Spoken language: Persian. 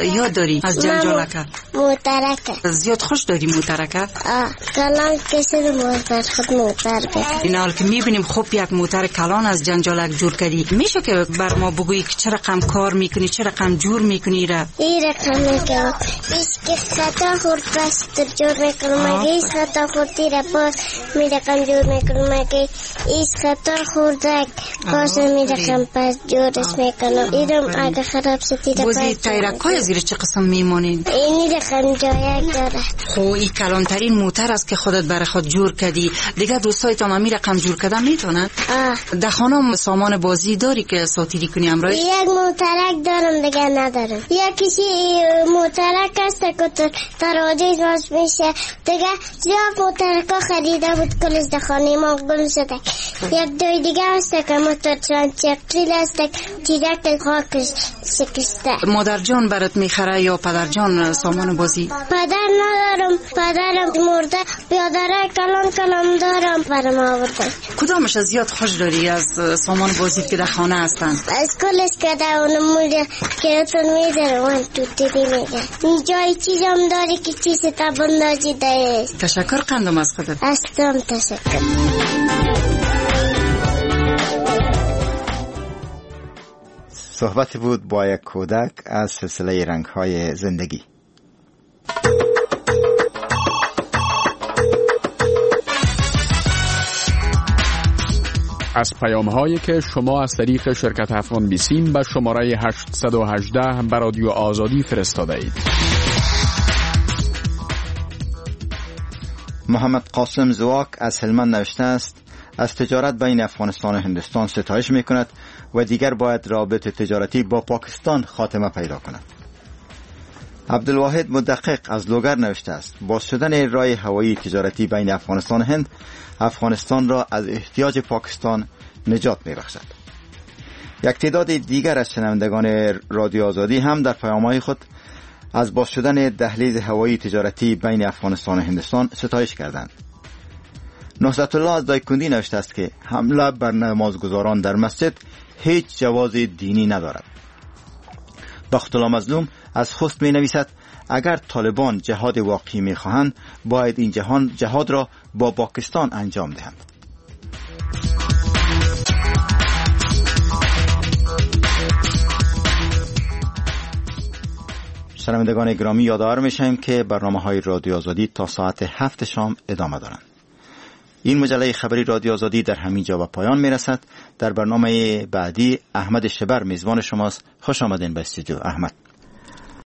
یاد داری از جنجالک؟ موترک. زیاد خوش داری موترک؟ کلان کسی موتر خود موتر به این حال که میبینیم خوب یک موتر کلان از جنجالک جور کردی، میشه که بر ما بگویی که چه رقم کار میکنی، چه رقم جور میکنی را؟ این رقم میکنم ایش که خطا خورد پس جور میکنم، مگه ایش خطا خوردی را باز می رقم جور میکنم، مگه ایش خطا خوردک باز می رقم پس جورش میکنم. ایرم اگه خراب شدی را بازی تایرک های زیر چه قسم میمانین؟ اینی رقم جایک داره. خو این کلانترین موتر است که خودت برای خود جور کردی. دیگه دوستای تا می رقم جور کردن میتونن؟ در خانم سامان بازی داری که ساتیری کنی امروز؟ یک موترک دارم دیگه ندارم. یکیشی موترک است که تراجیز باز میشه دیگه. زیاد موترکا خریده بود کلش در خانه ما گل شده. یک دوی دیگه است که موتر چکریل است چیزک خاکش شکسته. مادر جان برات میخره یا پدر جان سامان بازی؟ پدر ندارم، پدرم مرده. بیادره کلان دارم برام آورده. کدامش از زیاد خوش داری از سامان بازی که در خانه هستن؟ از کلش که در اون مولی کراتون میداره وان تو دیدی میگه این جای چیزم داری که چیز تبندازی داره. تشکر قندم از خودت. استم تشکر. صحبت بود با یک کودک از سلسله رنگ‌های زندگی. از پیام‌هایی که شما از طریق شرکت افغان بیسیم به شماره 818 به رادیو آزادی فرستاده اید. محمد قاسم زواک از هلمند نوشته است از تجارت بین افغانستان و هندوستان ستایش می‌کند و دیگر باید رابطه تجارتی با پاکستان خاتمه پیدا کند. عبدالواحد مدقق از لوگر نوشته است باز شدن راه هوایی تجارتی بین افغانستان و هند افغانستان را از احتیاج پاکستان نجات می‌بخشد. یک تعداد دیگر از شنوندگان رادیو آزادی هم در پیام‌های خود از باز شدن دهلیز هوایی تجارتی بین افغانستان و هندوستان ستایش کردند. نصرت الله از دایکندی نوشته است که حمله بر نمازگزاران در مسجد هیچ جواز دینی ندارد. بختالله مظلوم از خوست می نویسد اگر طالبان جهاد واقعی می خواهند باید این جهاد را با پاکستان انجام دهند. شنوندگان گرامی یادآور میشیم که برنامه‌های رادیو آزادی تا ساعت 7 شام ادامه دارند. این مجله خبری رادیو آزادی در همین جا به پایان میرسد. در برنامه بعدی احمد شبر میزبان شماست. خوش آمدین به استودیو احمد.